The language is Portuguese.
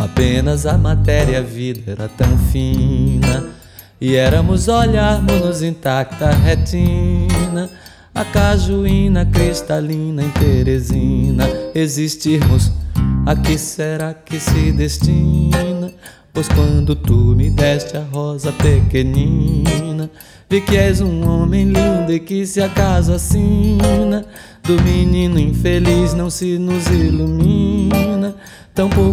Apenas a matéria, a vida era tão fina, e éramos olharmos-nos intacta retina, a cajuína cristalina em Teresina. Existirmos, a que será que se destina? Pois quando tu me deste a rosa pequenina, vi que és um homem lindo e que se acaso assina, do menino infeliz não se nos ilumina, tampouco